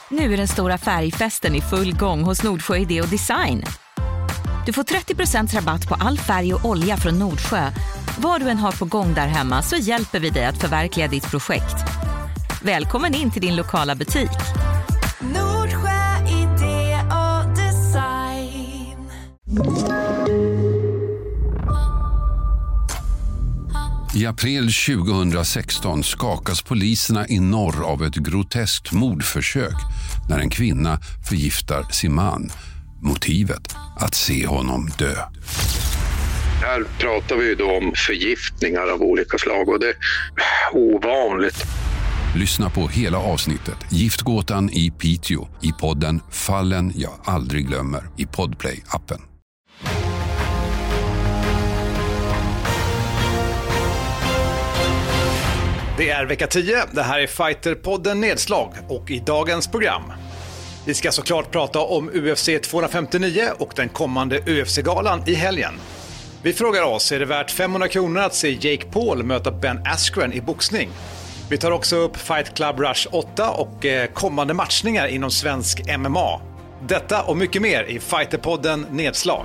Nu är den stora färgfesten i full gång hos Nordsjö Idé och Design. Du får 30% rabatt på all färg och olja från Nordsjö. Vad du än har på gång där hemma så hjälper vi dig att förverkliga ditt projekt. Välkommen in till din lokala butik. Nordsjö Idé och Design. I april 2016 skakas poliserna i norr av ett groteskt mordförsök när en kvinna förgiftar sin man. Motivet att se honom dö. Här pratar vi ju då om förgiftningar av olika slag och det är ovanligt. Lyssna på hela avsnittet Giftgåtan i Piteå i podden Fallen jag aldrig glömmer i Podplay-appen. Det är vecka 10, det här är Fighterpodden Nedslag och i dagens program. Vi ska såklart prata om UFC 259 och den kommande UFC-galan i helgen. Vi frågar oss, är det värt 500 kronor att se Jake Paul möta Ben Askren i boxning? Vi tar också upp Fight Club Rush 8 och kommande matchningar inom svensk MMA. Detta och mycket mer i Fighterpodden Nedslag.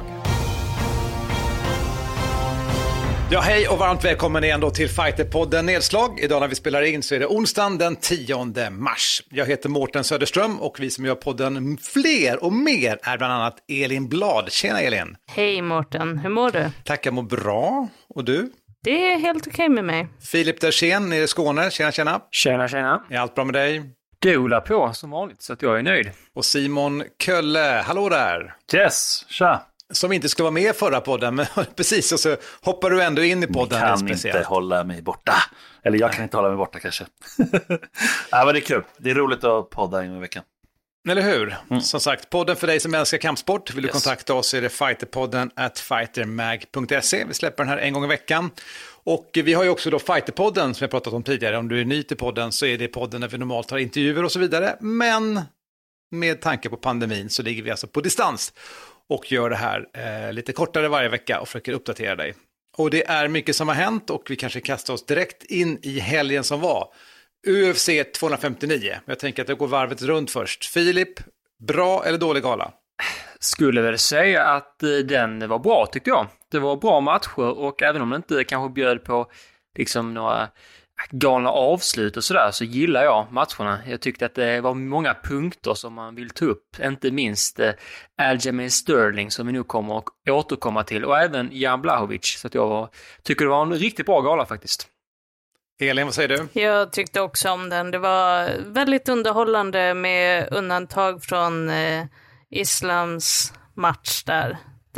Ja, hej och varmt välkommen igen då till Fighterpodden Nedslag. Idag när vi spelar in så är det onsdagen den 10 mars. Jag heter Mårten Söderström och vi som gör podden fler och mer är bland annat Elin Blad. Tjena Elin! Hej Mårten, hur mår du? Tack, jag mår bra. Och du? Det är helt okej med mig. Filip Dersén nere i Skåne. Tjena, tjena. Tjena, tjena. Är allt bra med dig? Det rullar på som vanligt så att jag är nöjd. Och Simon Kölle, hallå där! Yes, tja! Som inte skulle vara med i förra podden, men precis, och så hoppar du ändå in i podden. Jag kan inte hålla mig borta. Eller jag kan inte hålla mig borta kanske. Ja, men det är kul. Det är roligt att podda in i veckan. Eller hur? Som sagt, podden för dig som älskar kampsport. Vill du kontakta oss så är det fighterpodden@fightermag.se. Vi släpper den här en gång i veckan. Och vi har ju också då Fighterpodden som jag pratat om tidigare. Om du är ny till podden så är det podden där vi normalt har intervjuer och så vidare. Men med tanke på pandemin så ligger vi alltså på distans och gör det här lite kortare varje vecka och försöker uppdatera dig. Och det är mycket som har hänt och vi kanske kastar oss direkt in i helgen som var. UFC 259. Jag tänker att jag går varvet runt först. Filip, bra eller dålig gala? Skulle väl säga att den var bra tyckte jag. Det var bra matcher och även om det inte kanske bjöd på liksom några galna avslut och sådär så gillar jag matcherna. Jag tyckte att det var många punkter som man vill ta upp. Inte minst Aljamain Sterling som vi nu kommer att återkomma till och även Jan Blachowicz. Så att jag tycker det var en riktigt bra gala faktiskt. Elin, vad säger du? Jag tyckte också om den. Det var väldigt underhållande med undantag från Islams match där.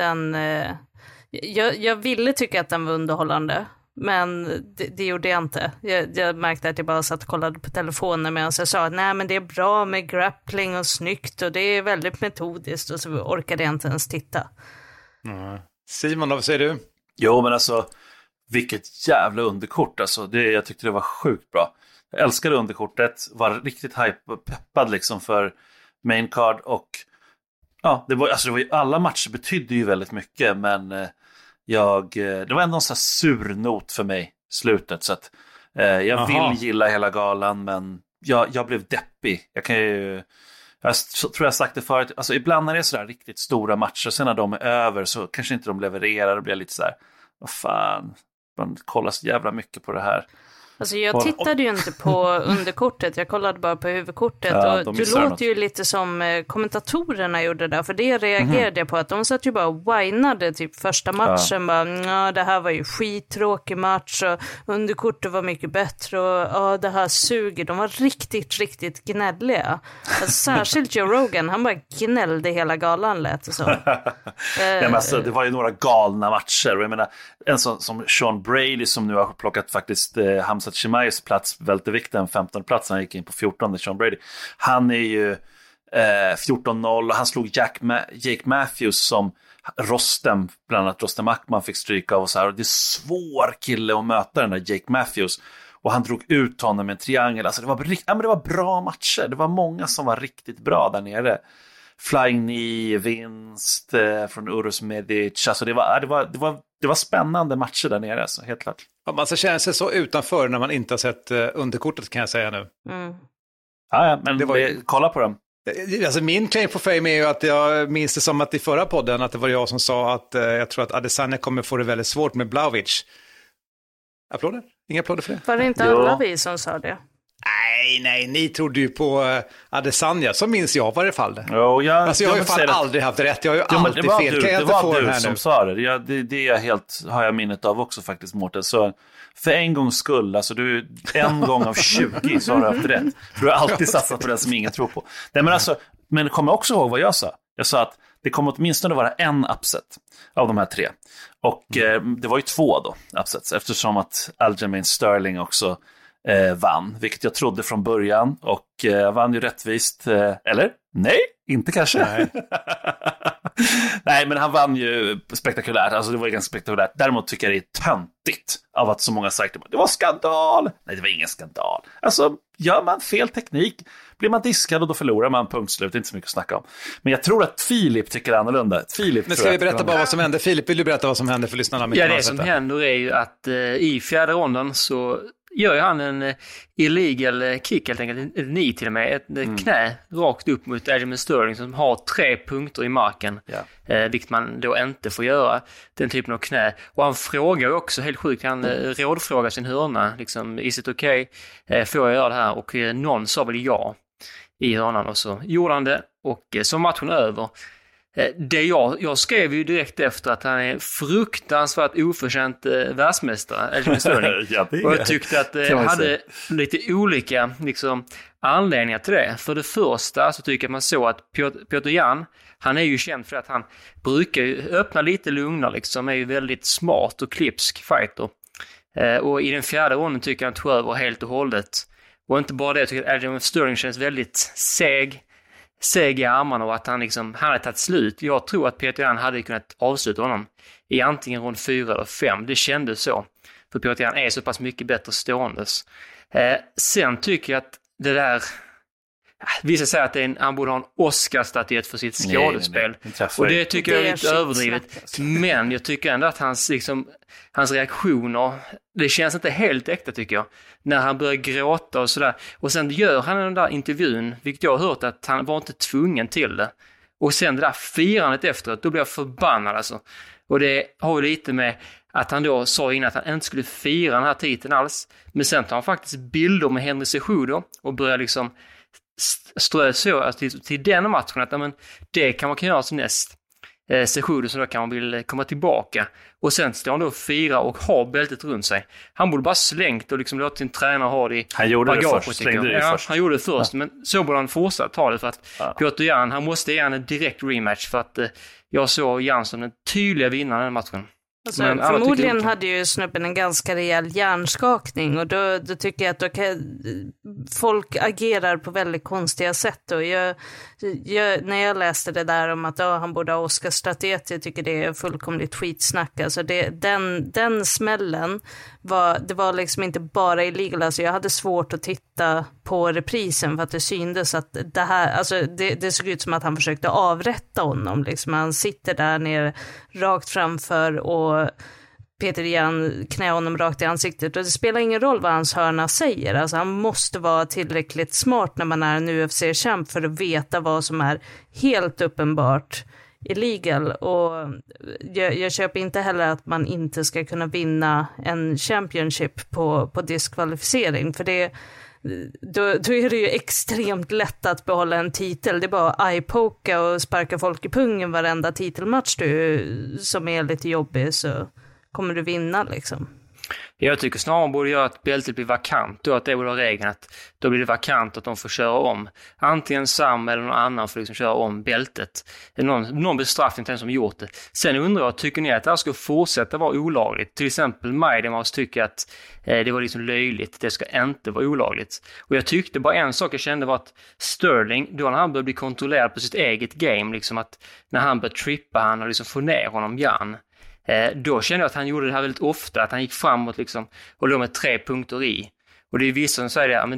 Jag ville tycka att den var underhållande. Men det gjorde jag inte. Jag märkte att jag bara satt och kollade på telefonen medan jag sa att nej men det är bra med grappling och snyggt och det är väldigt metodiskt och så orkade jag inte ens titta. Simon, vad säger du? Jo men alltså vilket jävla underkort alltså. Jag tyckte det var sjukt bra. Jag älskade underkortet, var riktigt hype och peppad liksom för main card och ja, det var ju, alla matcher betydde ju väldigt mycket men det var ändå en sån här sur not för mig slutet så att jag vill gilla hela galan men jag blev deppig. Jag tror jag sagt det förut, alltså ibland när det är sådär riktigt stora matcher sen när de är över så kanske inte de levererar och blir lite sådär, vad fan, man kollar så jävla mycket på det här. Alltså jag tittade ju inte på underkortet, jag kollade bara på huvudkortet och du låter ju lite som kommentatorerna gjorde där, för det reagerade jag på att de satt ju bara och whinade typ första matchen, bara det här var ju skittråkig match och underkortet var mycket bättre och det här suger, de var riktigt, riktigt gnälliga. Alltså, särskilt Joe Rogan, han bara gnällde hela galan lät och så. Men alltså, det var ju några galna matcher och jag menar, en sån som Sean Brady som nu har plockat faktiskt Hamzat Chimaevs plats, vältevikten 15 plats, han gick in på 14, Sean Brady. Han är ju 14-0 och han slog Jake Matthews som Rostem, bland annat Rostem Akman fick stryka av och så här. Och det är svår kille att möta den där Jake Matthews. Och han drog ut honom med en triangel. Alltså det var bra matcher. Det var många som var riktigt bra där nere. Flying knee, vinst från Urus Medic. Alltså det var spännande matcher där nere, alltså, helt klart. Man ska känna sig så utanför när man inte har sett underkortet, kan jag säga nu. Ja, men kolla på dem. Alltså min claim for fame är ju att jag minns det som att i förra podden att det var jag som sa att jag tror att Adesanya kommer få det väldigt svårt med Blachowicz. Applåder? Inga applåder för det? Var det inte alla vi som sa det? Nej, ni trodde ju på Adesanya, så minns jag i varje fall. Jo, jag har ju fan aldrig haft rätt, jag har ju alltid fel. Det var du som sa det. Det är helt, har jag minnet av också faktiskt, Mårten. Så för en gångs skull, alltså du en gång av 20 så har du haft rätt. Du har alltid satsat på den som ingen tror på. Nej, men kom också ihåg vad jag sa. Jag sa att det kommer åtminstone vara en upset av de här 3. Och det var ju 2 då, upsets, eftersom att Aljamain Sterling också vann, vilket jag trodde från början, och vann ju rättvist, eller? Nej, inte kanske. Nej. Nej, men han vann ju spektakulärt, alltså det var ju ganska spektakulärt. Däremot tycker jag det är töntigt av att så många sagt det var skandal. Nej, det var ingen skandal. Alltså, gör man fel teknik blir man diskad och då förlorar man, punkt slut, inte så mycket att snacka om. Men jag tror att Filip tycker annorlunda. Men ska vi berätta bara vad som hände? Filip, vill du berätta vad som hände för lyssnarna? Ja, det som händer är ju att i fjärde ronden så gör han en illegal kick, helt enkelt, ett knee till och med, ett knä rakt upp mot Aljamain Sterling som har 3 punkter i marken, vilket man då inte får göra, den typen av knä. Och han frågar också, helt sjukt, han rådfrågar sin hörna, liksom, is it okay? Får jag göra det här? Och någon sa väl ja i hörnan, och så gjorde han det, och så matchen över. Det jag skrev ju direkt efter att han är fruktansvärt oförtjänt världsmästare, Aljamain Sterling. Och jag tyckte att det hade lite olika liksom, anledningar till det. För det första så tycker jag man så att Petr Yan, han är ju känd för att han brukar öppna lite lugnare, liksom, är ju väldigt smart och klipsk fighter. Och i den fjärde ronden tycker jag han tog över helt och hållet. Och inte bara det, jag tycker att Aljamain Sterling känns väldigt seg i armarna, och att han hade tagit slut. Jag tror att Petr Yan hade kunnat avsluta honom i antingen rond 4 eller 5. Det kändes så. För Petr Yan är så pass mycket bättre ståendes. Sen tycker jag att det där... Vissa säger att han borde ha en Oscar-statyett för sitt skådespel. Nej. Och det tycker jag är lite överdrivet. Men jag tycker ändå att hans reaktioner, det känns inte helt äkta, tycker jag. När han börjar gråta och sådär. Och sen gör han den där intervjun, vilket jag har hört att han var inte tvungen till det. Och sen det där firandet efteråt, då blir jag förbannad alltså. Och det har ju lite med att han då sa innan att han inte skulle fira den här titeln alls. Men sen tar han faktiskt bilder med Henry Cejudo och börjar liksom strö så till den matchen att men, det kan man göra till näst. Cejudo, så då kan man vilja komma tillbaka. Och sen står han då och fira och ha bältet runt sig. Han borde bara slängt och liksom låta sin tränare ha det i han gjorde bagaget, det först, slängde det först. Han gjorde det först, men så borde han fortsatt ta det, för att Petr Yan, han måste ge en direkt rematch, för att jag såg Yan som den tydliga vinnaren i den matchen. Alltså, förmodligen hade ju snubben en ganska rejäl hjärnskakning, och då tycker jag att folk agerar på väldigt konstiga sätt. Och när jag läste det där om att han borde ha Oscar-statyett, jag tycker det är fullkomligt skitsnack. Alltså den smällen det var liksom inte bara illegal. Alltså jag hade svårt att titta på reprisen för att det syndes att det här, alltså det såg ut som att han försökte avrätta honom. Liksom. Han sitter där nere rakt framför och Petr Yan knä honom rakt i ansiktet, och det spelar ingen roll vad hans hörna säger. Alltså han måste vara tillräckligt smart när man är en UFC-kämp för att veta vad som är helt uppenbart illegal. Och jag köper inte heller att man inte ska kunna vinna en championship på diskvalificering, för då är det ju extremt lätt att behålla en titel. Det är bara att eyepoka och sparka folk i pungen varenda titelmatch som är lite jobbig, så kommer du vinna liksom. Jag tycker snarare man borde göra att bältet blir vakant, då att det borde vara regeln att då blir det vakant att de får köra om. Antingen Sam eller någon annan får liksom köra om bältet. Någon bestraffning till den som gjort det. Sen undrar jag, tycker ni att det här ska fortsätta vara olagligt? Till exempel Maidemars tycker att det var liksom löjligt, det ska inte vara olagligt. Och jag tyckte bara en sak jag kände var att Sterling, då när han började bli kontrollerad på sitt eget game, liksom att när han började trippa han och liksom få ner honom Jan, då kände jag att han gjorde det här väldigt ofta, att han gick framåt liksom och låg med 3 punkter i. Och det är vissa som säger det, men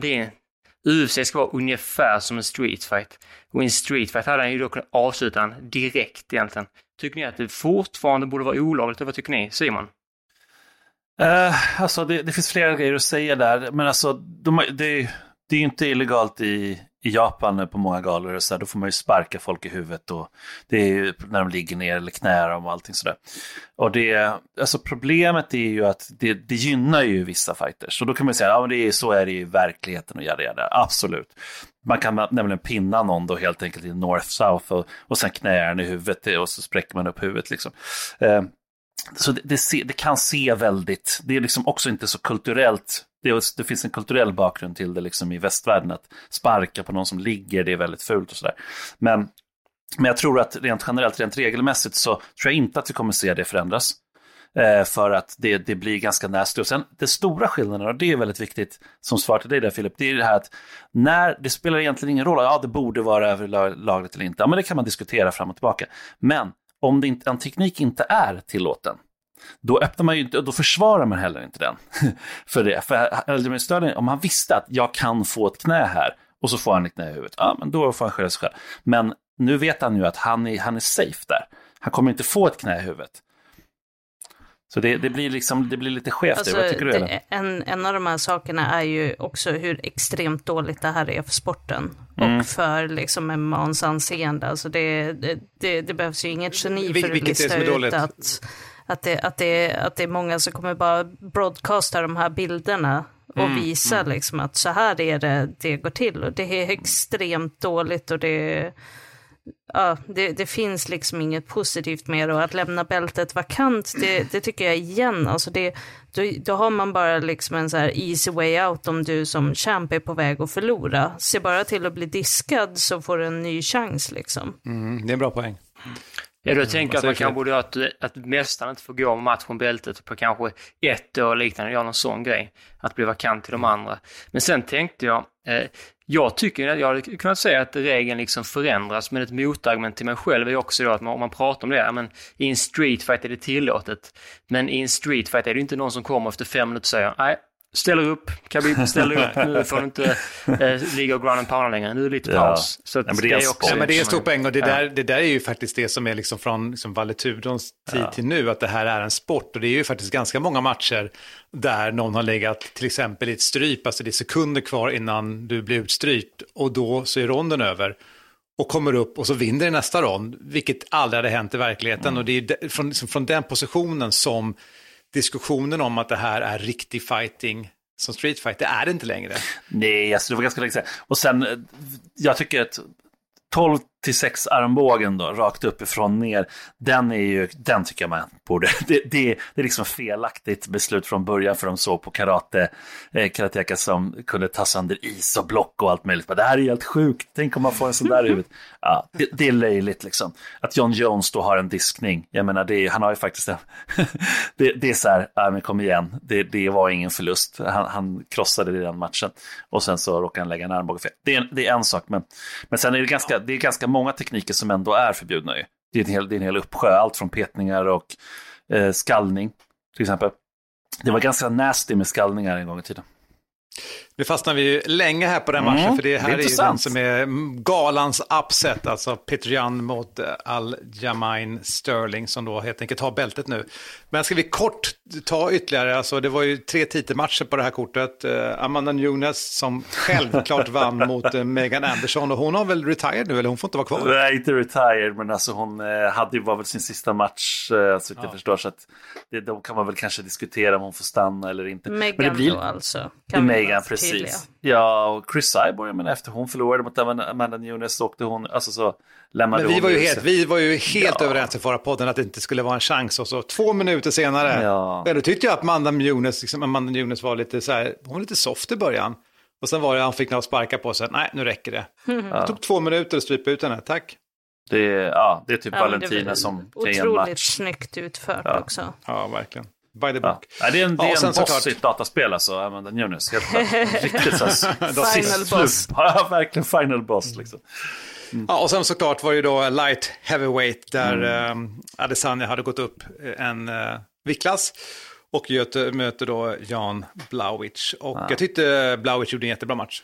UFC ska vara ungefär som en streetfight. Och i en streetfight hade han ju då kunnat avsluta han direkt egentligen. Tycker ni att det fortfarande borde vara olagligt? Vad tycker ni, Simon? Alltså det finns flera grejer att säga där, men alltså det är ju inte illegalt i Japan på många galor och så där, då får man ju sparka folk i huvudet och det är ju när de ligger ner eller knär och allting sådär. Och alltså problemet är ju att det gynnar ju vissa fighters. Så då kan man säga, ja men så är det ju i verkligheten och jada. Absolut. Man kan nämligen pinna någon då helt enkelt i north-south och sen knäar den i huvudet och så spräcker man upp huvudet liksom. Så det kan se väldigt, det är liksom också inte så kulturellt. Det finns en kulturell bakgrund till det liksom i västvärlden, att sparka på någon som ligger, det är väldigt fult och sådär. Men jag tror att rent regelmässigt så tror jag inte att vi kommer se det förändras. För att det blir ganska nasty. Och sen det stora skillnaden, och det är väldigt viktigt som svar till dig där Filip, det är det här att när det spelar egentligen ingen roll, ja det borde vara överlagligt eller inte, ja men det kan man diskutera fram och tillbaka. Men om en teknik inte är tillåten, då öppnar man ju inte, och då försvarar man heller inte den. För Sterling, om han visste att jag kan få ett knä här och så får han ett knä i huvudet, ja men då får han skära sig själv. Men nu vet han ju att han är safe där. Han kommer inte få ett knä i huvudet. Så det blir lite skevt. Alltså, vad tycker du? En av de här sakerna är ju också hur extremt dåligt det här är för sporten. Och för liksom MMA:s anseende. Alltså det behövs ju inget geni för att lista ut att det är många som kommer bara broadcasta de här bilderna och visa liksom att så här är det går till. Och det är extremt dåligt och det finns liksom inget positivt med det, och att lämna bältet vakant, det tycker jag igen, alltså då har man bara liksom en så här easy way out om du som champ är på väg att förlora. Se bara till att bli diskad så får du en ny chans liksom. Det är en bra poäng. Ja, då tänker att man kan borde att mästaren inte får gå om matchen bältet på kanske 1 år liknande, göra någon sån grej, att bli vakant till de andra. Men sen tänkte jag tycker att jag hade kunnat säga att regeln liksom förändras, men ett motargument till mig själv är också då att om man pratar om det, men i en streetfight är det tillåtet, men i en streetfight är det inte någon som kommer efter 5 minuter och säger nej, ställer upp, Khabib ställer upp, nu får du inte ligga och ground and pound längre, nu är det lite paus. Så men det är också, men det är stor poäng, och det där är ju faktiskt det som är liksom från liksom Valle Tudons tid till nu, att det här är en sport, och det är ju faktiskt ganska många matcher där någon har legat till exempel i ett stryp, alltså det är sekunder kvar innan du blir utstrypt, och då så är ronden över och kommer upp och så vinner i nästa rond, vilket aldrig hade hänt i verkligheten. Och det är från den positionen som diskussionen om att det här är riktig fighting som street fight, det är det inte längre. Nej, alltså det var ganska länge sedan. Och sen, jag tycker att 12-6 armbågen då, rakt uppifrån ner, den tycker jag man borde, det är liksom felaktigt beslut från början, för de såg på karateka som kunde ta sönder is och block och allt möjligt. Det här är helt sjukt, tänk om man får en sån där i huvudet. Ja, det är löjligt liksom. Att John Jones då har en diskning, jag menar, han har ju faktiskt det är så här, men kom igen, det var ingen förlust. Han krossade det i den matchen, och sen så råkade han lägga en armbåge fel. Det är en sak, men sen är det är ganska många tekniker som ändå är förbjudna ju. Det är en hel uppsjö, allt från petningar och skallning till exempel. Det var ganska nasty med skallningar en gång i tiden. Nu fastnar vi ju länge här på den matchen, för det här är ju den som är galans upset, alltså Petr Yan mot Aljamain Sterling, som då helt enkelt har bältet nu. Men ska vi kort ta ytterligare, alltså det var ju 3 titelmatcher på det här kortet. Amanda Nunes som självklart vann mot Megan Anderson, och hon har väl retired nu, eller hon får inte vara kvar? Nej, inte retired, men alltså hon var väl sin sista match, så jag förstår, så att då kan man väl kanske diskutera om hon får stanna eller inte. Megan men det blir då alltså. Megan, precis. Ja, och Chris Cyborg, men efter hon förlorade mot Amanda Nunes så åkte hon, alltså så lämnade men hon. Vi var ju helt överens i förra podden att det inte skulle vara en chans, och så 2 minuter senare, då tyckte jag att Amanda Nunes var lite så här, hon var lite soft i början, och sen var det han fick något sparka på sig, nej nu räcker det. Det tog 2 minuter att strypa ut henne, tack. Det är typ Valentina som otroligt snyggt utfört också. Ja, verkligen. By the book. Ja. Det är en boss i ett dataspel, alltså, Amanda Nunes. Riktigt så. Final boss. Ja, verkligen final boss liksom. Ja, och sen såklart var det då light heavyweight där Adesanya hade gått upp en viktklass och möter då Jan Blachowicz. Och jag tyckte Blachowicz gjorde en jättebra match.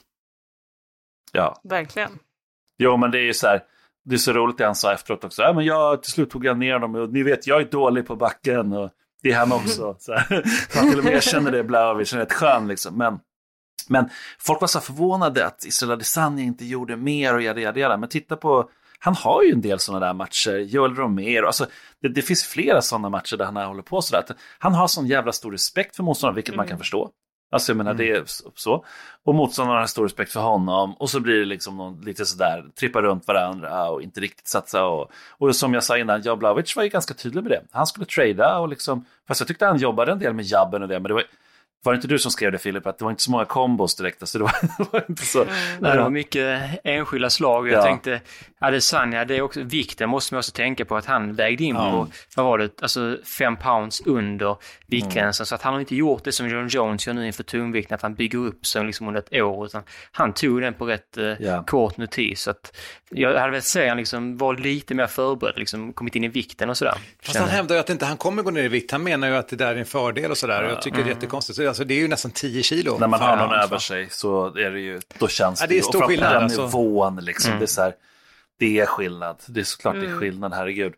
Ja. Verkligen. Jo, men det är ju så här, det är så roligt det han sa efteråt också. Ja, men till slut tog jag ner dem, och ni vet, jag är dålig på backen, och det är han också. Så han till och med känner det, Blachowicz är rätt skön liksom. Men Men folk var så förvånade att Israel Adesanya inte gjorde mer och jada. Men titta på, han har ju en del sådana där matcher. Joel Romero, alltså det finns flera sådana matcher där han håller på sådär. Han har sån jävla stor respekt för motståndaren, vilket man kan förstå. Alltså jag menar, det är så. Och motståndarna har stor respekt för honom. Och så blir det liksom lite sådär, trippa runt varandra och inte riktigt satsa. Och som jag sa innan, Blachowicz var ju ganska tydlig med det. Han skulle trada och liksom, fast jag tyckte han jobbade en del med jabben och det. Men det var inte du som skrev det, Filip, att det var inte så många kombos direkt, så det var inte så. Nej, det var mycket enskilda slag. Jag tänkte, Adesanya, det är också vikten, måste man också tänka på att han vägde in på, vad var det, alltså 5 pounds under viktgränsen, så att han har inte gjort det som John Jones gör nu inför tungvikten, att han bygger upp sig liksom under ett år, utan han tog den på rätt kort notis, så att jag hade väl säga han liksom var lite mer förberedd, liksom kommit in i vikten och sådär. Fast han hävdar ju att inte han kommer gå ner i vikt, han menar ju att det där är en fördel och sådär, och jag tycker det är jättekonstigt. Alltså det är ju nästan 10 kilo. När man har någon över sig så är det ju, då känns det. Det är stor skillnad. Den nivån liksom, det är så här, det är skillnad. Det är såklart det är skillnad, herregud.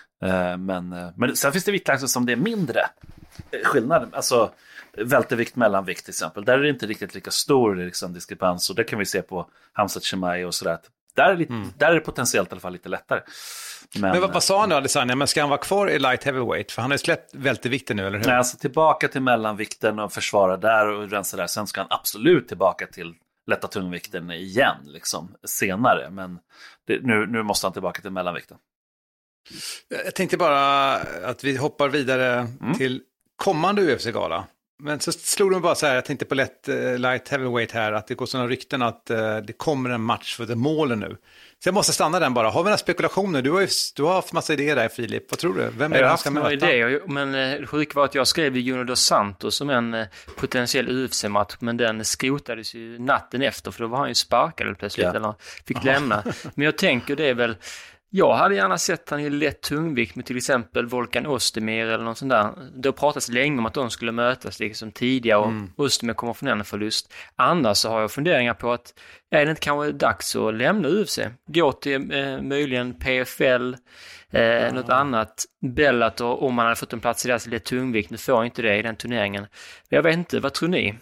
Men sen finns det viktklasser som det är mindre skillnad. Alltså vältervikt, mellanvikt till exempel. Där är det inte riktigt lika stor liksom, diskrepans. Och det kan vi se på Khamzat Chimaev och sådär. Där är det potentiellt i alla fall lite lättare. Men vad sa han då, Adesanya? Men ska han vara kvar i light heavyweight? För han har ju släppt vältervikten nu, eller hur? Nej, alltså tillbaka till mellanvikten och försvara där och rensa där. Sen ska han absolut tillbaka till lätta tungvikten igen, liksom, senare. Men nu måste han tillbaka till mellanvikten. Jag tänkte bara att vi hoppar vidare till kommande UFC-gala. Men så slog de bara så här, jag tänkte på light heavyweight här, att det går sådana rykten att det kommer en match för The Mauler nu. Så jag måste stanna den bara. Har vi några spekulationer? Du har haft massa idéer där, Filip. Vad tror du? Vem är det som ska möta? Jag har haft några idéer, men det sjuka var att jag skrev Junior Dos Santos som en potentiell UFC-match, men den skrotades ju natten efter, för då var han ju sparkad plötsligt, eller fick lämna. Men jag tänker det är väl, jag hade gärna sett han i lätt tungvikt med till exempel Volkan Ozdemir eller något sånt där. Det har pratats länge om att de skulle mötas liksom tidigare och Ozdemir kommer från en förlust. Annars så har jag funderingar på att är det inte kanske dags att lämna UFC? Gå till möjligen PFL, något annat, Bellator, om man hade fått en plats i deras lätt tungvikt. Nu får jag inte det i den turneringen. Jag vet inte, vad tror ni?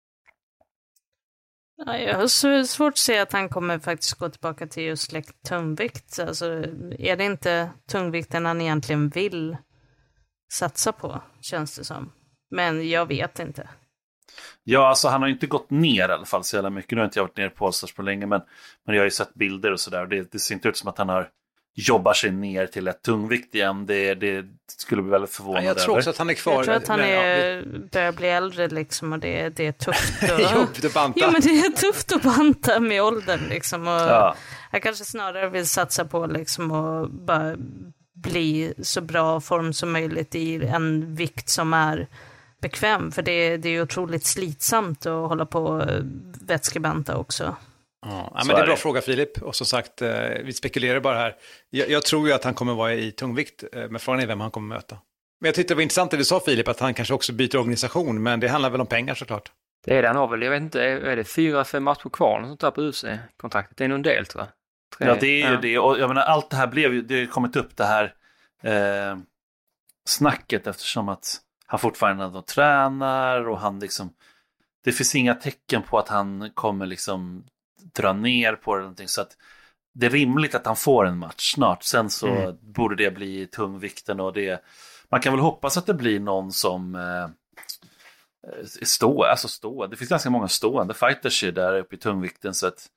Ja, jag har svårt att se att han kommer faktiskt gå tillbaka till just tungvikt. Alltså, är det inte tungvikten han egentligen vill satsa på, känns det som. Men jag vet inte. Ja, alltså han har inte gått ner i alla fall så jävla mycket. Nu har inte jag varit ner på Allstars på länge, men jag har ju sett bilder och sådär. Det ser inte ut som att han jobbar sig ner till ett tungvikt igen. Det skulle bli väldigt förvånad över. Jag tror också att han är kvar. Jag tror att han börjar bli äldre liksom, och det är tufft. Jobbigt att banta. Ja, men det är tufft att banta med åldern liksom. Och jag kanske snarare vill satsa på liksom och bara bli så bra form som möjligt i en vikt som är bekväm. För det är ju otroligt slitsamt att hålla på och vätskebanta också. Ja, men det är en bra fråga, Filip. Och som sagt, vi spekulerar bara här. Jag tror ju att han kommer vara i tungvikt, men frågan är vem han kommer möta. Men jag tyckte det var intressant det du sa, Filip, att han kanske också byter organisation, men det handlar väl om pengar såklart. Det är det han har väl, jag vet inte, är det 4-5 matcher kvar sånt där på UFC-kontraktet? Det är nog en del, tror jag. Ja, det är ju det. Och jag menar, allt det här det har kommit upp det här snacket, eftersom att han fortfarande tränar och han liksom, det finns inga tecken på att han kommer liksom dra ner på det eller någonting, så att det är rimligt att han får en match snart. Sen så borde det bli tungvikten, och man kan väl hoppas att det blir någon som stå. Det finns ganska många stående fighters där uppe i tungvikten, så att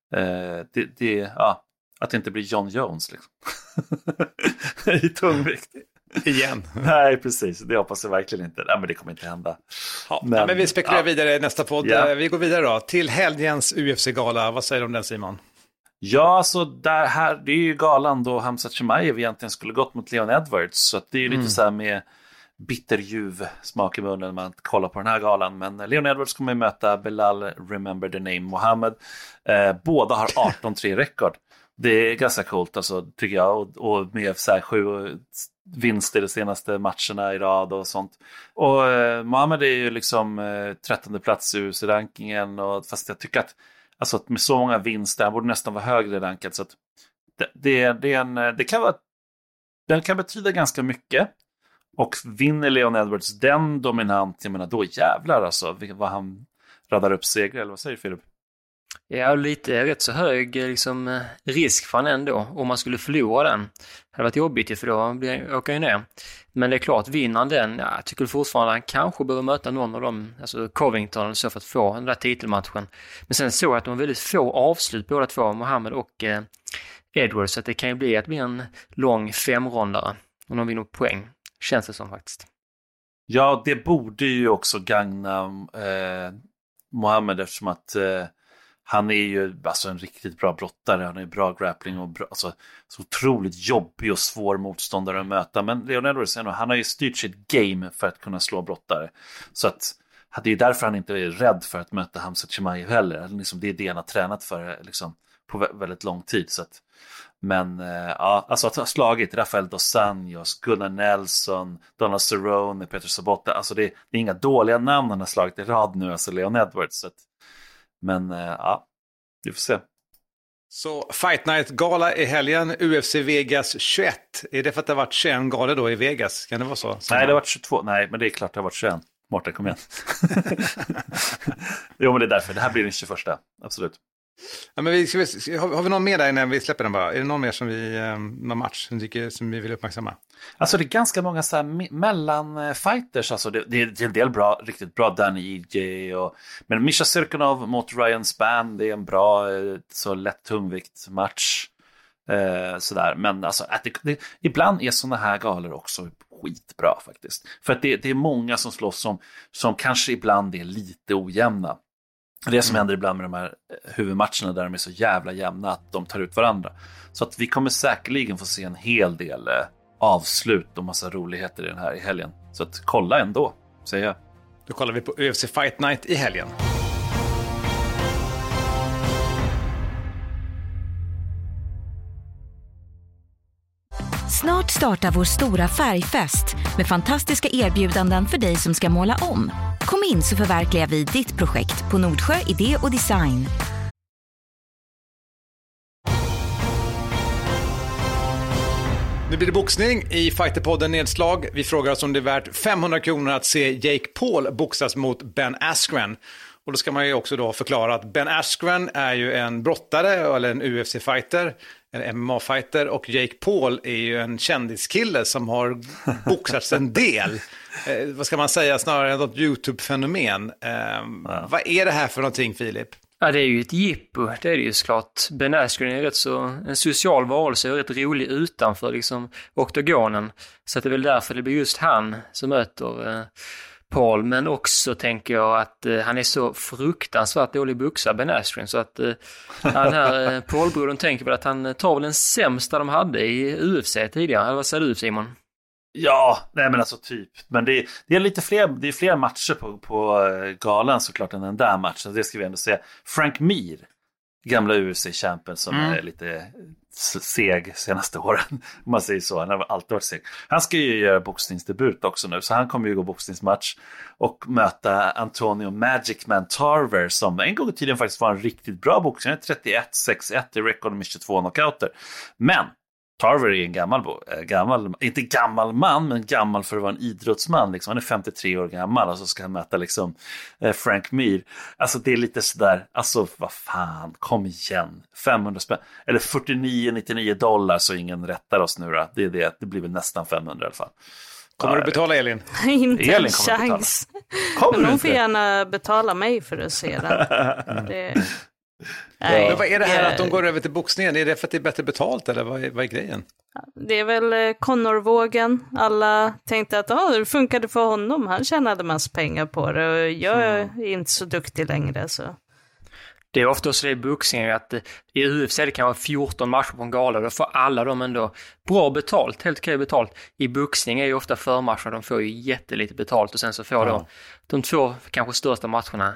att det inte blir John Jones liksom. I tungvikt. Igen. Nej, precis. Det hoppas jag verkligen inte. Nej, men det kommer inte hända. Men vi spekulerar vidare i nästa podd. Vi går vidare då till helgens UFC-gala. Vad säger du om den, Simon? Ja, så det är ju galan då Khamzat Chimaev egentligen skulle gått mot Leon Edwards. Så att det är ju lite så här med bitterljuv smak i munnen när man kollar på den här galan. Men Leon Edwards kommer möta Belal Remember the Name Mohammed. Båda har 18-3 rekord. Det är ganska coolt, alltså, tycker jag. Och med så här 7 vinster de senaste matcherna i rad och sånt. Och Mohammed är ju liksom 13:e plats i UFC-rankingen. Fast jag tycker att, alltså, att med så många vinster, han borde nästan vara högre rankad. Så att den kan betyda ganska mycket. Och vinner Leon Edwards den dominant, jag menar, då jävlar alltså vad han radar upp segrar, eller vad säger Filip? Ja, lite rätt så hög liksom, risk för han ändå. Om man skulle förlora den. Det hade varit jobbigt för då åker ju ner. Men det är klart, vinner han den, jag tycker fortfarande han kanske behöver möta någon av dem, alltså Covington eller så, för att få den där titelmatchen. Men sen så att de har väldigt få avslut båda två, Mohammed och Edwards, så att det kan ju bli att bli en lång 5-rondare om de vinner poäng, känns det som faktiskt. Ja, det borde ju också gagna Mohammed, eftersom att han är ju alltså en riktigt bra brottare. Han är bra grappling och bra, alltså, så otroligt jobbig och svår motståndare att möta. Men Leon Edwards, han har ju styrt sitt game för att kunna slå brottare. Så att det är därför han inte är rädd för att möta Khamzat Chimaev heller. Liksom, det är det han har tränat för liksom, på väldigt lång tid. Så att, men ja, alltså att ha slagit Rafael Dos Anjos, Gunnar Nelson, Donald Cerrone, Peter Sobotta. Alltså det är inga dåliga namn han har slagit i rad nu, alltså Leon Edwards. Så att, men ja, vi får se. Så Fight Night-gala i helgen, UFC Vegas 21. Är det för att det har varit 21 galor då i Vegas? Kan det vara så? Nej, det har varit 22. Nej, men det är klart det har varit 21. Mårten, kom igen. Jo, men det är därför. Det här blir den 21. Absolut. Ja, men har vi någon mer där innan vi släpper den bara? Är det någon mer någon match som vi vill uppmärksamma? Alltså det är ganska många så här mellan fighters. Alltså det är en del bra, riktigt bra Danny EJ men Misha Cirkunov mot Ryan Spann, det är en bra så lätt tungvikt match. Sådär. Men alltså ibland är såna här galor också skitbra faktiskt. För att det är många som slåss som kanske ibland är lite ojämna. Det som händer ibland med de här huvudmatcherna där de är så jävla jämna att de tar ut varandra. Så att vi kommer säkerligen få se en hel del avslut och massa roligheter i den här i helgen. Så att kolla ändå, säger jag. Då kollar vi på UFC Fight Night i helgen. Snart startar vår stora färgfest med fantastiska erbjudanden för dig som ska måla om. Kom in så förverkligar vi ditt projekt på Nordsjö Idé och Design. Nu blir det boxning i Fighterpodden Nedslag. Vi frågar oss om det är värt 500 kronor att se Jake Paul boxas mot Ben Askren. Och då ska man ju också då förklara att Ben Askren är ju en brottare eller en UFC-fighter, en MMA-fighter, och Jake Paul är ju en kändiskille som har boxats en del. Vad ska man säga, snarare än något YouTube-fenomen. Vad är det här för någonting, Filip? Ja, det är ju ett jippo, det är det ju såklart. Ben Askren är rätt så en social varelse och rätt rolig utanför liksom oktagonen. Så att det är väl därför det blir just han som möter Paul. Men också tänker jag att han är så fruktansvärt dålig boxare, Ben Askren. Så att den här Paul-brodern tänker väl att han tar väl den sämsta de hade i UFC tidigare. Eller vad säger du, Simon? Ja, nej men alltså typ. Men det är lite fler matcher på galan såklart än den där matchen. Det ska vi ändå säga. Frank Mir, gamla UFC-champion som är lite seg senaste åren, om man säger så. Han har alltid varit seg. Han ska ju göra boxningsdebut också nu, så han kommer ju gå boxningsmatch och möta Antonio Magic Man Tarver, som en gång i tiden faktiskt var en riktigt bra boxare. 31-6-1 i rekord med 22 knockouter. Men Tarver är en gammal, inte gammal man, men gammal för att vara en idrottsman. Liksom. Han är 53 år gammal och så ska han möta liksom, Frank Mir. Alltså det är lite sådär, alltså vad fan, kom igen. 500 spänn, eller $49.99 så ingen rättar oss nu då. Det blir väl nästan 500 i alla fall. Kommer du betala, Elin? Inte Elin en chans. Men hon får gärna betala mig för att se den. Nej, vad är det här att de går över till boxningen? Är det för att det är bättre betalt eller vad är grejen? Det är väl Conor-vågen. Alla tänkte att det funkade för honom. Han tjänade massa pengar på det och jag är inte så duktig längre. Så. Det är ofta så i boxning att i UFC det kan vara 14 matcher på en gala. Då får alla de ändå bra betalt, helt okej betalt. I boxning är ju ofta förmatcher, de får ju jättelite betalt och sen så får då de två kanske största matcherna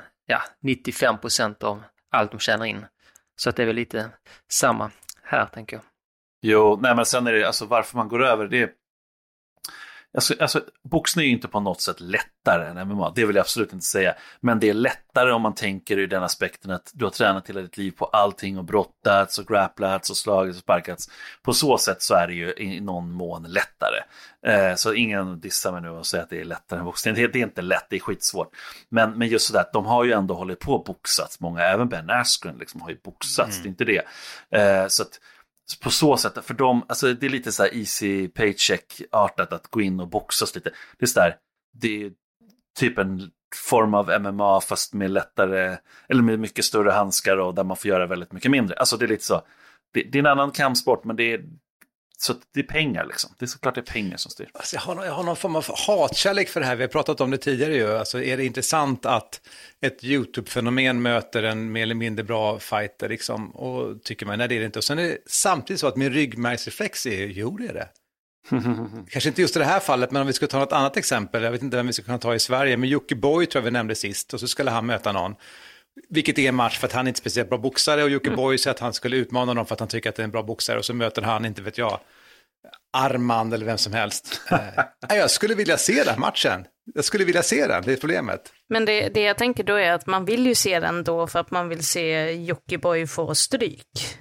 95% av allt de tjänar in. Så att det är väl lite samma här, tänker jag. Jo, nej men sen är det alltså varför man går över, det är Alltså, boxning är ju inte på något sätt lättare än MMA, det vill jag absolut inte säga. Men det är lättare om man tänker i den aspekten att du har tränat hela ditt liv på allting och brottats och grapplats och slagits och sparkats. På så sätt så är det ju i någon mån lättare. Så ingen dissar mig nu och säger att det är lättare än boxning. Det är inte lätt, det är skitsvårt. Men just sådär, de har ju ändå hållit på och boxats. Många, även Ben Askren liksom, har ju boxats, det är inte det. Så att på så sätt, för dem, alltså det är lite så här easy paycheck-artat att gå in och boxas lite. Det är så där, det är typ en form av MMA fast med lättare, eller med mycket större handskar och där man får göra väldigt mycket mindre. Alltså det är lite så, det är en annan kampsport, men det är så det är pengar liksom. Det är såklart det är pengar som styr. Alltså jag har någon form av hatkärlek för det här. Vi har pratat om det tidigare ju. Alltså är det intressant att ett YouTube-fenomen möter en mer eller mindre bra fighter liksom. Och tycker man, nej det är det inte. Och sen är det samtidigt så att min ryggmärgsreflex är, jo det är det. Kanske inte just i det här fallet, men om vi ska ta något annat exempel. Jag vet inte vem vi ska kunna ta i Sverige. Men Jockiboi tror jag vi nämnde sist. Och så skulle han möta någon. Vilket är en match för att han är inte speciellt bra boxare. Och Jockiboi säger att han skulle utmana någon för att han tycker att det är en bra boxare. Och så möter han, inte vet jag, Armand eller vem som helst. Jag skulle vilja se den matchen. Jag skulle vilja se den, det är problemet. Men det jag tänker då är att man vill ju se den då för att man vill se Jockiboi få stryk.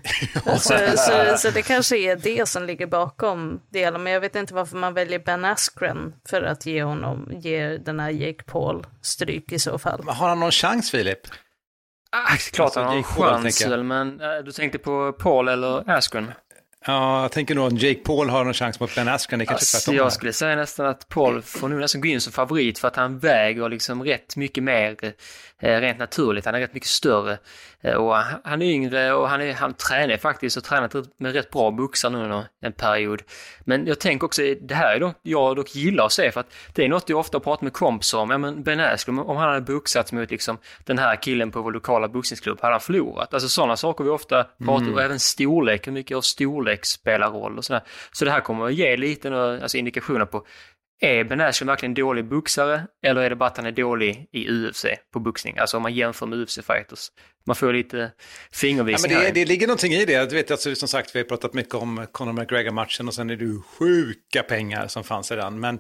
Så det kanske är det som ligger bakom det. Men jag vet inte varför man väljer Ben Askren för att ge den här Jake Paul stryk i så fall. Men har han någon chans, Filip? Klart han har en chans, men du tänkte på Paul eller Askren? Ja, jag tänker nog att Jake Paul har någon chans mot Ben Askren. Det kanske tvärtom. Jag skulle säga nästan att Paul får nu nästan gå in som favorit för att han väger liksom rätt mycket mer rent naturligt. Han är rätt mycket större och han är yngre och han tränar faktiskt och tränat med rätt bra boxare nu under en period. Men jag tänker också, det här är då jag dock gillar att se, för att det är något jag ofta pratar med kompisar om. Ja, men Ben Askren, om han hade boxats mot liksom den här killen på vår lokala boxningsklubb, hade han förlorat. Alltså sådana saker vi ofta pratar om, och även storlek, hur mycket av storlek spelar roll och sådär. Så det här kommer att ge lite alltså indikationer på, är Ben Askren verkligen dålig boxare eller är det bara att han är dålig i UFC på boxning? Alltså om man jämför med UFC-fighters. Man får lite fingervisning. Ja, men det ligger någonting i det. Du vet, alltså, som sagt, vi har pratat mycket om Conor McGregor-matchen och sen är det sjuka pengar som fanns redan. Men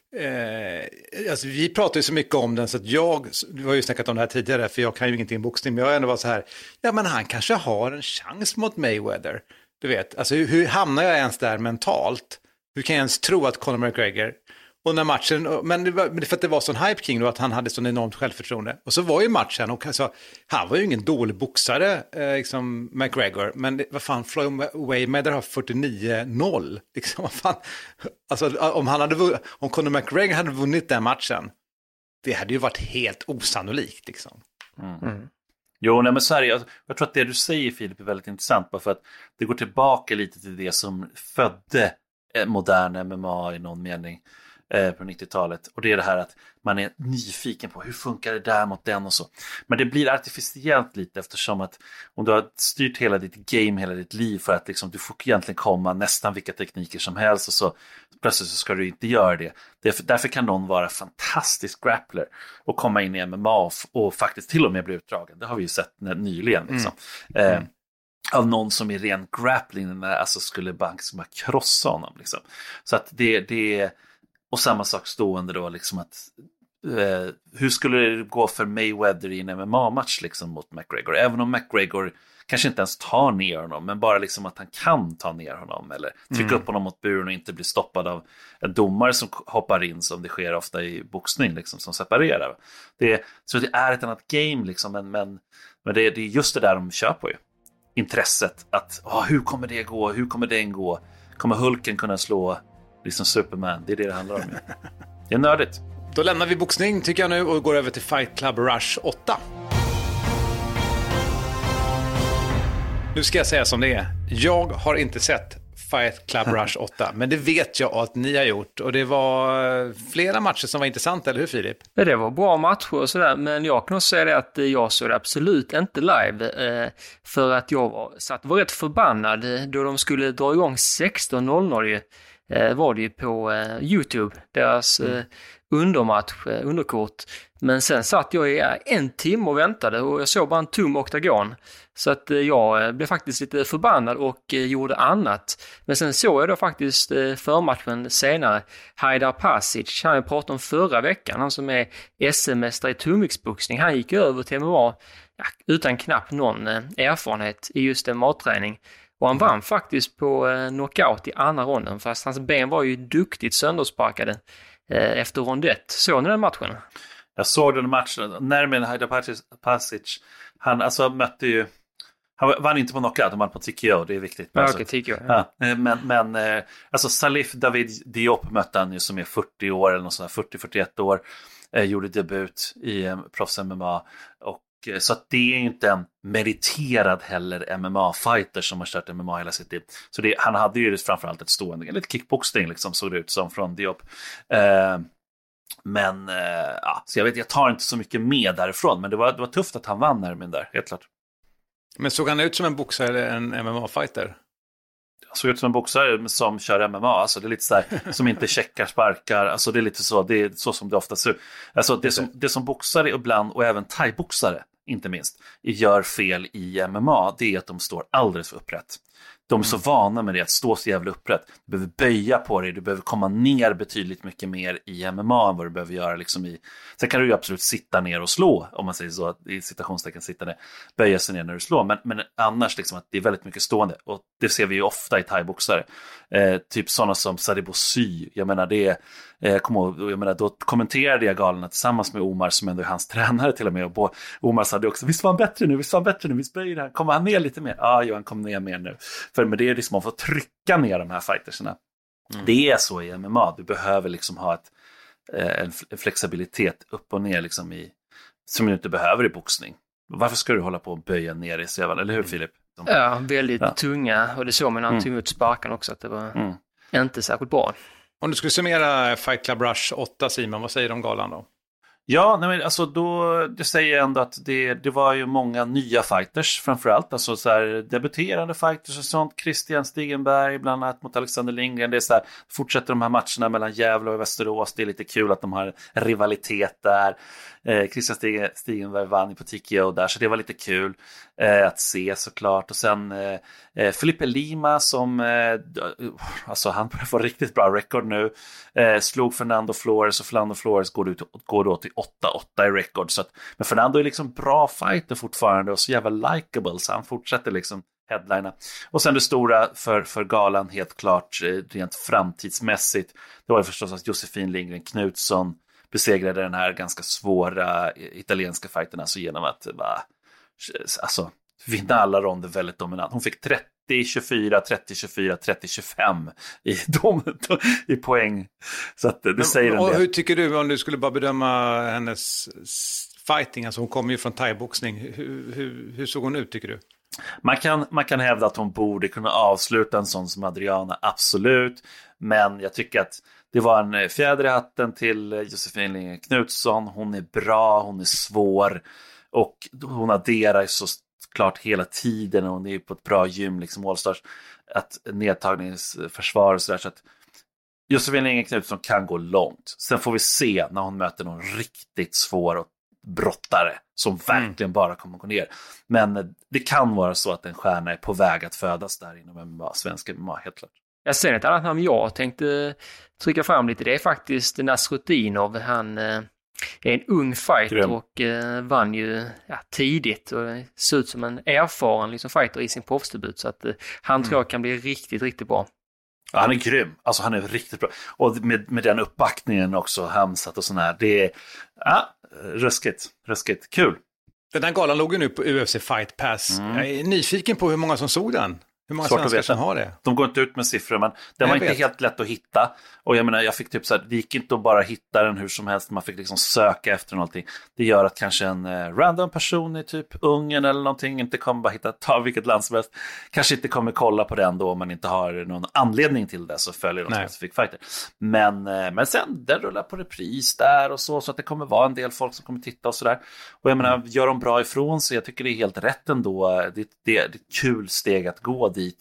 alltså, vi pratar ju så mycket om den så att du har ju snackat om det här tidigare, för jag kan ju ingenting om boxning, men jag har ändå varit så här, ja men han kanske har en chans mot Mayweather. Du vet, alltså hur hamnar jag ens där mentalt? Hur kan jag ens tro att Conor McGregor, och när matchen, men det var för att det var sån hype kring då, att han hade sån enormt självförtroende. Och så var ju matchen, och alltså, han var ju ingen dålig boxare, liksom McGregor, men vad fan, Floyd Mayweather har 49-0. Liksom, vad fan, alltså om Conor McGregor hade vunnit den matchen, det hade ju varit helt osannolikt liksom. Jo, nej men så här, jag tror att det du säger, Filip, är väldigt intressant, bara för att det går tillbaka lite till det som födde modern MMA i någon mening på 90-talet. Och det är det här att man är nyfiken på hur funkar det där mot den och så. Men det blir artificiellt lite, eftersom att om du har styrt hela ditt game, hela ditt liv för att liksom, du får egentligen komma nästan vilka tekniker som helst, och så plötsligt så ska du inte göra det. Därför kan någon vara fantastisk grappler och komma in i MMA och faktiskt till och med bli utdragen. Det har vi ju sett nyligen liksom. Av någon som i ren grappling alltså skulle bara krossa honom liksom. Så att det och samma sak stående då liksom, att hur skulle det gå för Mayweather i en MMA-match liksom mot McGregor, även om McGregor kanske inte ens tar ner honom, men bara liksom att han kan ta ner honom eller trycka upp honom mot buren och inte bli stoppad av en domare som hoppar in, som det sker ofta i boxning liksom, som separerar. Så det är ett annat game liksom, men det är just det där de kör på ju. Intresset att hur kommer det gå, hur kommer den gå, kommer Hulken kunna slå liksom Superman, det är det handlar om. Det är nördigt. Då lämnar vi boxning tycker jag nu och går över till Fight Club Rush 8. Nu ska jag säga som det är. Jag har inte sett Fight Club Rush 8, men det vet jag att ni har gjort. Och det var flera matcher som var intressanta, eller hur Filip? Det var bra matcher och sådär, men jag kan också säga det att jag såg det absolut inte live. För att jag var rätt förbannad då de skulle dra igång 16.00 var det ju på YouTube, deras underkort. Men sen satt jag i 1 timme och väntade och jag såg bara en tom oktagon. Så att jag blev faktiskt lite förbannad och gjorde annat. Men sen såg jag då faktiskt förmatchen senare. Hajdar Pasic, han pratade om förra veckan, han som är SM-mästare i tungviktsboxning. Han gick över till MMA utan knappt någon erfarenhet i just MMA-träning. Och han vann faktiskt på knockout i andra ronden, fast hans ben var ju duktigt söndersparkade efter rond 1. Såg ni den matchen? Jag såg den matchen. Nermin Hajdar Pasic, han alltså mötte ju, han vann inte på knockout, han vann på TKO, det är viktigt. Ja, okej, TKO. Ja. Men alltså Salif David Diop mötte han ju, som är 40 år eller något sånt, 40-41 år, gjorde debut i proffs-MMA, och så att det är ju inte en meriterad heller MMA-fighter som har kört MMA hela sitt liv. Så han hade ju framförallt ett stående, lite kickboxing liksom, såg det ut som från Diop. Så jag tar inte så mycket med därifrån, men det var tufft att han vann Nermin där, helt klart. Men såg han ut som en boxare eller en MMA-fighter? Såg ut som en boxare som kör MMA, alltså det är lite så här, som inte checkar sparkar, alltså det är lite så, det är så som det ofta ser ut. Alltså det som boxare ibland, och även thai-boxare inte minst, gör fel i MMA, det är att de står alldeles för upprätt. De är så vana med det, att stå så jävla upprätt. Du behöver böja på dig, du behöver komma ner betydligt mycket mer i MMA än vad du behöver göra liksom i. Sen kan du ju absolut sitta ner och slå, om man säger så, i citationstecken sitta ner, böja sig ner när du slår. Men annars liksom att det är väldigt mycket stående, och det ser vi ju ofta i thai-boxare. Typ sådana som Sadibou Sy, jag menar det då kommenterade jag galarna tillsammans med Omar, som ändå är hans tränare till och med, och Omar sa det också, visst var han bättre nu, visst böjer han, kommer han ner lite mer? Ja, han kommer ner mer nu. Men det är liksom, man får trycka ner de här fightersarna. Det är så i MMA, du behöver liksom ha en flexibilitet upp och ner liksom som du inte behöver i boxning. Varför ska du hålla på och böja ner i sevan, eller hur Filip? Ja, väldigt tunga, och det såg man när han tog ut sparkan också, att det var inte särskilt bra. Om du skulle summera Fight Club Rush 8, Simon, vad säger du om galan då? Ja, men alltså det säger jag ändå att det var ju många nya fighters framförallt, alltså så här debuterande fighters och sånt. Christian Stigenberg bland annat mot Alexander Lindgren. Det är så här, fortsätter de här matcherna mellan Gävle och Västerås. Det är lite kul att de har rivalitet där. Christian Stigenberg vann på TKO där, så det var lite kul att se såklart. Och sen Felipe Lima som alltså han börjar få riktigt bra record nu, slog Fernando Flores, och Fernando Flores går då till 8-8 i record. Så att, men Fernando är liksom bra fighter fortfarande och så jävla likeable, så han fortsätter liksom headlina. Och sen det stora för galan helt klart rent framtidsmässigt, det var ju förstås att Josefin Lindgren Knutsson besegrade den här ganska svåra italienska fighten, alltså genom att vinna alla ronder väldigt dominant. Hon fick 30-24, 30-24, 30-25 i poäng. Så att det säger en del. Hur tycker du, om du skulle bara bedöma hennes fighting, alltså hon kommer ju från thai-boxning, hur såg hon ut tycker du? Man kan hävda att hon borde kunna avsluta en sån som Adriana, absolut. Men jag tycker att det var en fjäder i hatten till Josefin Lindgren Knutsson. Hon är bra, hon är svår, och hon adderar så klart hela tiden, och hon är på ett bra gym liksom Allstars, att nedtagningsförsvar och sådär, så att Josefin Lindgren Knutsson kan gå långt. Sen får vi se när hon möter någon riktigt svår brottare som verkligen bara kommer gå ner. Men det kan vara så att en stjärna är på väg att födas där inom MMA, svenska MMA, helt klart. Jag ser ett annat namn jag tänkte trycka fram lite. Det är faktiskt Nasruddinov. Han är en ung fighter och vann ju tidigt och ser ut som en erfaren liksom fighter i sin proffsdebut. Så att han tror jag kan bli riktigt, riktigt bra. Ja, han är grym. Alltså han är riktigt bra. Och med den uppbackningen också, Hamzat och sådär. Det är ruskigt. Kul. Den här galan låg ju nu på UFC Fight Pass. Jag är nyfiken på hur många som såg den. Hur många svenskar som har det? De går inte ut med siffror, men den var inte helt lätt att hitta. Och jag menar, jag fick typ så här, det gick inte att bara hitta den hur som helst. Man fick liksom söka efter någonting. Det gör att kanske en random person i typ Ungern eller någonting inte kommer bara ta vilket land som helst. Kanske inte kommer kolla på den då om man inte har någon anledning till det, så följer de specifik fighter. Men sen, den rullar på repris där och så att det kommer vara en del folk som kommer titta och sådär. Och jag menar, gör de bra ifrån sig, jag tycker det är helt rätt ändå. Det är ett kul steg att gå dit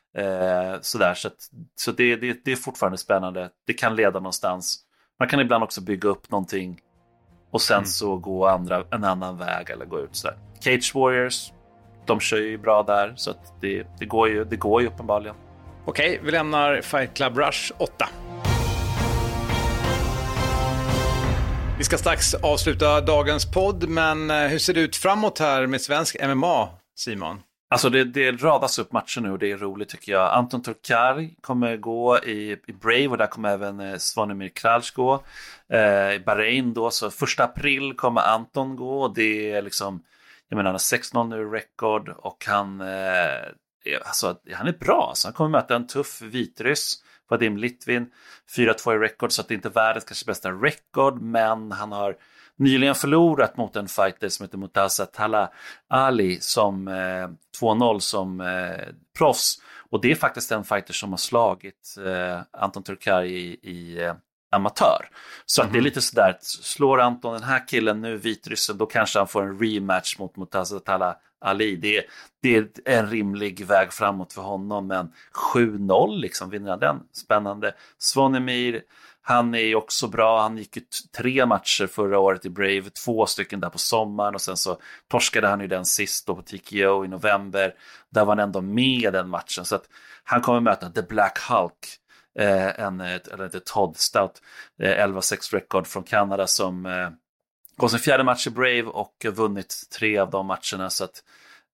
Sådär, så det är fortfarande spännande. Det kan leda någonstans. Man kan ibland också bygga upp någonting och sen så gå en annan väg eller gå ut sådär. Cage Warriors, de kör ju bra där, så att det går ju uppenbarligen. Okej, vi lämnar Fight Club Rush 8. Vi ska strax avsluta dagens podd, men hur ser det ut framåt här med svensk MMA, Simon? Alltså det radas upp matcher nu och det är roligt tycker jag. Anton Turkari kommer gå i Brave och där kommer även Svonimir Kralj gå. I Bahrain då, så 1 april kommer Anton gå och det är liksom, jag menar han har 6-0 nu rekord och han är bra. Så han kommer möta en tuff vitryss, Vadim Litvin, 4-2 i rekord, så att det inte är världens kanske bästa rekord, men han har nyligen förlorat mot en fighter som heter Mutasa Tala Ali som 2-0 som proffs. Och det är faktiskt en fighter som har slagit Anton Turkari i amatör. Så att det är lite sådär, slår Anton den här killen nu, vitryssen, då kanske han får en rematch mot Mutasa Tala Ali. Det är en rimlig väg framåt för honom, men 7-0 liksom, vinner han den? Spännande. Svonimir, han är ju också bra. Han gick ut 3 matcher förra året i Brave, 2 stycken där på sommaren och sen så torskade han ju den sist då på TKO i november. Där var han ändå med den matchen, så att han kommer möta The Black Hulk, Todd Stout, 11-6 rekord från Kanada som går sin 4:e match i Brave och vunnit 3 av de matcherna, så att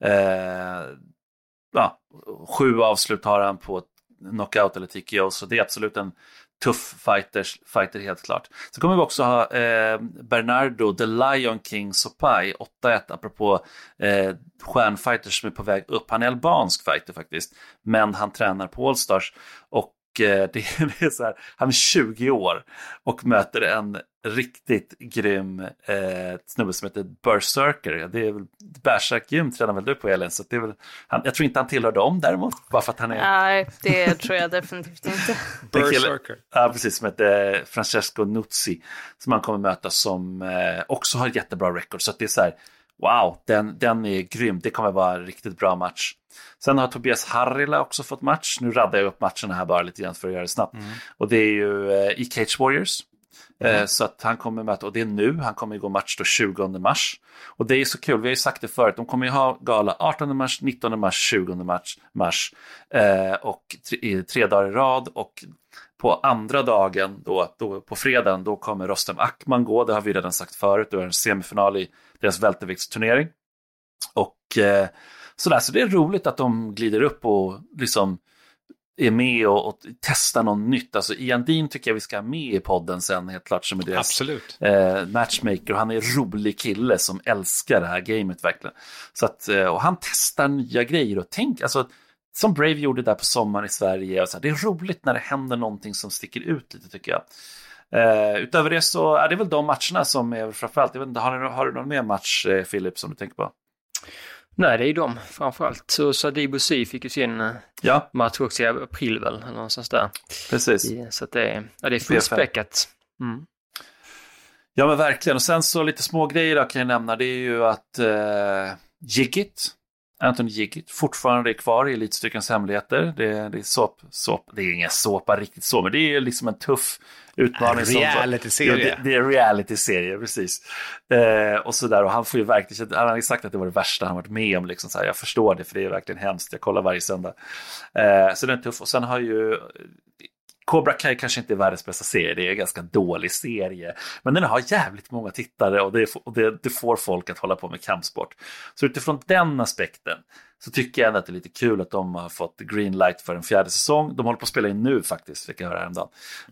7 avslut har han på knockout eller TKO, så det är absolut en tuff fighter helt klart. Så kommer vi också ha Bernardo The Lion King Sopai 8-1, apropå stjärnfighters som är på väg upp. Han är albansk fighter faktiskt, men han tränar på All Stars och det är så här, han är 20 år och möter en riktigt grym snubbe som heter Berserker. Det är väl Berserk-gym tränar väl du på, Elin, så det är väl, jag tror inte han tillhör dem däremot, bara för att han är... Nej, det tror jag definitivt inte. Berserker. Ja, precis, som heter Francesco Nuzzi, som han kommer möta, som också har jättebra record, så att det är så här, wow, den är grym. Det kommer vara en riktigt bra match. Sen har Tobias Harila också fått match. Nu raddar jag upp matcherna här bara lite grann för att göra det snabbt. Och det är ju i Cage Warriors. Så att han kommer möta, och det är nu, han kommer gå match då 20 mars. Och det är så kul, vi har ju sagt det förut, de kommer ju ha gala 18 mars, 19 mars, 20 mars. Och 3 dagar i rad, och på andra dagen, då på fredagen, då kommer Rostem Akman gå, det har vi redan sagt förut, då är en semifinal i deras välterviktsturnering. Och sådär, så det är roligt att de glider upp och liksom är med och testar något nytt. Alltså Ian Dean tycker jag vi ska ha med i podden sen, helt klart, som är deras matchmaker. Och han är en rolig kille som älskar det här gamet verkligen. Så att, och han testar nya grejer och tänk, alltså som Brave gjorde där på sommaren i Sverige. Och så här, det är roligt när det händer någonting som sticker ut lite, tycker jag. Utöver det så är det väl de matcherna som är framförallt. Jag vet inte, har du någon mer match, Filip, som du tänker på? Nej, det är de framförallt. Så Sadibou Sy fick ju sin match också i april väl, eller någonstans där. Precis. Så att det är fullspäckat. Ja, men verkligen. Och sen så lite små grejer kan jag nämna. Det är ju att Anthony Jiggit fortfarande är kvar i Elitstyrkans hemligheter. Det är det är ingen såpa riktigt så, men det är liksom en tuff utmaning. Reality-serie. Det är reality-serie, precis. Och sådär, och han får ju verkligen, han har sagt att det var det värsta han varit med om. Liksom, så här, jag förstår det, för det är verkligen hemskt. Jag kollar varje söndag. Så det är tuff. Och sen har ju Cobra Kai kanske inte är världens bästa serie, det är en ganska dålig serie, men den har jävligt många tittare och det får folk att hålla på med kampsport. Så utifrån den aspekten så tycker jag ändå att det är lite kul att de har fått green light för en 4:e säsong. De håller på att spela in nu faktiskt, fick jag höra häromdagen.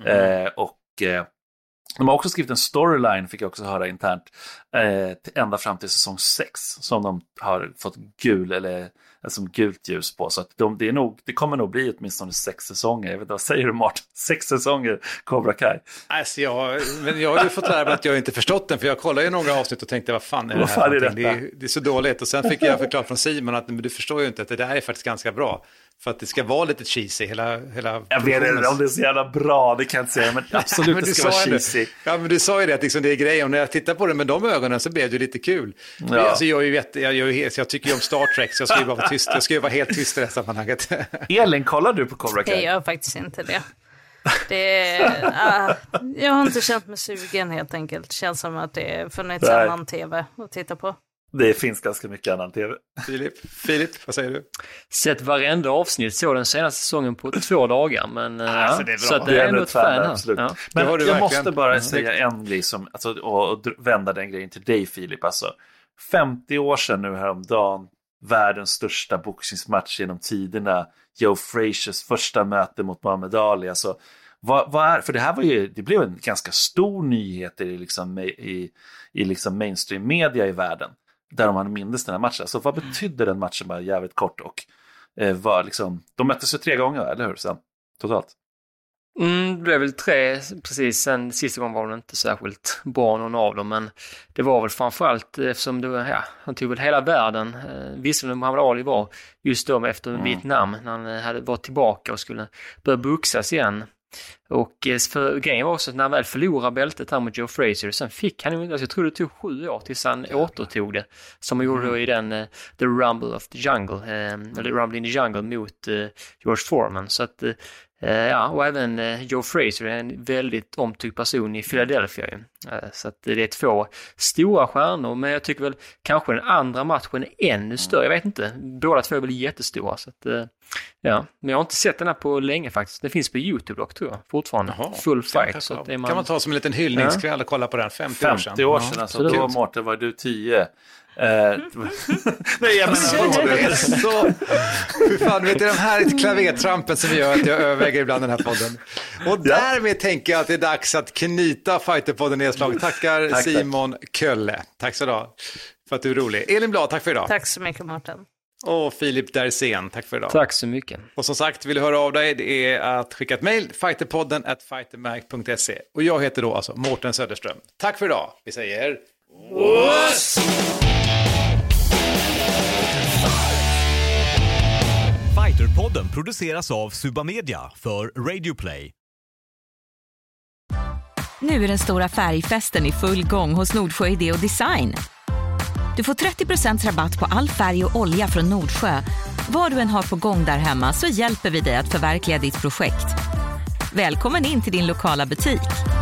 De har också skrivit en storyline, fick jag också höra internt, ända fram till säsong 6 som de har fått gult ljus på. Så att det kommer nog bli åtminstone 6 säsonger. Jag vet inte, vad säger du, Martin? 6 säsonger Cobra Kai. Alltså jag har ju fått lära mig att jag inte förstått den, för jag kollade ju några avsnitt och tänkte, vad fan är det här? Det är så dåligt. Och sen fick jag förklara från Simon att du förstår ju inte att det där är faktiskt ganska bra. För att det ska vara lite cheesy hela jag vet inte om det är så jävla bra, det kan jag inte säga, men absolut men det ska vara cheesy. Ja, men du sa ju det, att liksom det är grejer, och när jag tittar på det med de ögonen så blev det lite kul. Ja. Alltså, jag tycker ju om Star Trek, så jag ska ju bara vara tyst. Jag ska ju vara helt tyst i det här sammanhanget. Elin, kollar du på Cobra Kai? Nej, jag gör faktiskt inte det. Jag har inte känt mig sugen helt enkelt. Det känns som att det funnits annan tv att titta på. Det finns ganska mycket annan tv. Filip, vad säger du? Sett varenda avsnitt så den senaste säsongen på 2 dagar. Men alltså, det är bra. Så att det är ändå ett fan absolut. Ja. Men jag måste bara säga en grej och vända den grejen till dig, Filip. Alltså, 50 år sedan nu häromdagen, världens största boxningsmatch genom tiderna, Joe Fraziers första möte mot Muhammad Ali. Alltså, för det här var ju, det blev en ganska stor nyhet i liksom mainstream media i världen, där de mindes den här matchen. Så vad betydde den matchen bara jävligt kort? Och var liksom, de möttes ju 3 gånger, eller hur? Sen, totalt. Det blev väl 3 precis. Sen sista gången var det inte särskilt bra någon av dem, men det var väl framförallt eftersom det var, han tog väl hela världen. Visserligen Muhammad Ali var just då efter Vietnam, när han hade varit tillbaka och skulle börja boxas igen. Och för grejen var också att när han väl förlorade bältet här mot Joe Frazier, sen fick han ju, jag tror det tog 7 år tills han återtog det, som han gjorde då i den The Rumble of the Jungle, eller Rumble in the Jungle mot George Foreman. Så att och även Joe Frazier är en väldigt omtyckt person i Philadelphia. Så att det är 2 stora stjärnor, men jag tycker väl kanske den andra matchen är ännu större. Jag vet inte, båda 2 är väl jättestora. Så att, men jag har inte sett den här på länge faktiskt. Det finns på YouTube dock, tror jag, fortfarande. Full fight. Så att kan man ta som en liten hyllningskväll och kolla på den 50 år sedan. 50 år sedan, alltså, då Mårten var du 10. Nej, jag menar det är så... Fan, vet du, de här klavertrampen som gör att jag överväger ibland den här podden. Och därmed tänker jag att det är dags att knyta Fighterpodden nedslag. Tackar Simon Kölle. Tack så då för att du är rolig. Elin Blad, tack för idag. Tack så mycket, Mårten. Och Filip Dersén, tack för idag. Tack så mycket. Och som sagt, vill du höra av dig, det är att skicka ett mejl, fighterpodden@fightermag.se. Och jag heter då alltså Mårten Söderström. Tack för idag. Vi säger... Oss! Fighterpodden produceras av Suba Media för Radio Play. Nu är den stora färgfesten i full gång hos Nordsjö Idé och Design. Du får 30% rabatt på all färg och olja från Nordsjö. Vad du än har på gång där hemma så hjälper vi dig att förverkliga ditt projekt. Välkommen in till din lokala butik.